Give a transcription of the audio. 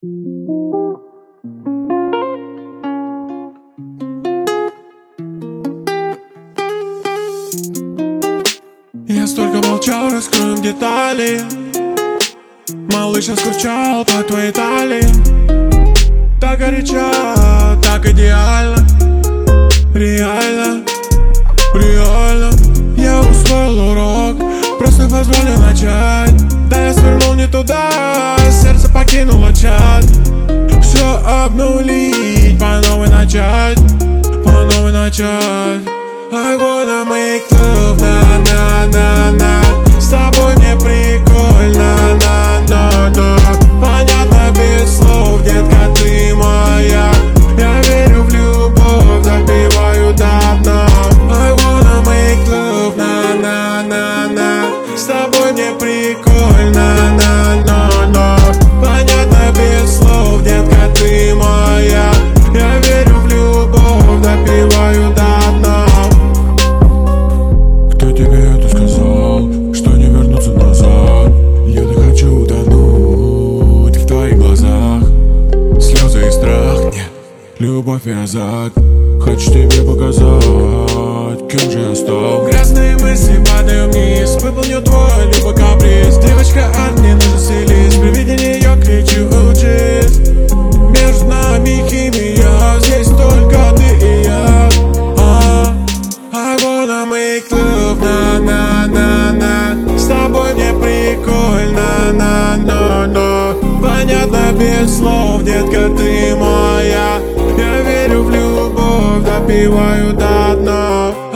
Я столько молчал, раскроем детали. Малыш, я скучал по твоей талии. Так горячо, так идеально. Реально, реально. Я усвоил урок, просто позволю начать. Да я свернул не туда, сердце покинуло чат. Все обнулить, по новой начать, по новой начать. I wanna make love, на-на-на-на. С тобой мне прикольно, на-на-на. Понятно без слов, детка, ты моя. Я верю в любовь, запиваю до дна. I wanna make love, на-на-на-на. С тобой мне прикольно, на-на-на. Понятно без слов, детка, ты моя. Я верю в любовь, запиваю до дна. Кто тебе это сказал, что не вернуться назад? Я так хочу утонуть в твоих глазах. Слезы и страх, нет, любовь и азарт. Хочу тебе показать, кем же я стал. Грязные мысли падаю вниз, выполню твой любой каприз. Девочка от мне нужно селись, при виде нее кричу учись. Между нами химия, здесь только ты и я. I wanna make love, на-на-на-на. С тобой мне прикольно, на-на-на. Понятно без слов, детка, ты моя. Я верю в любовь, допиваю до дна.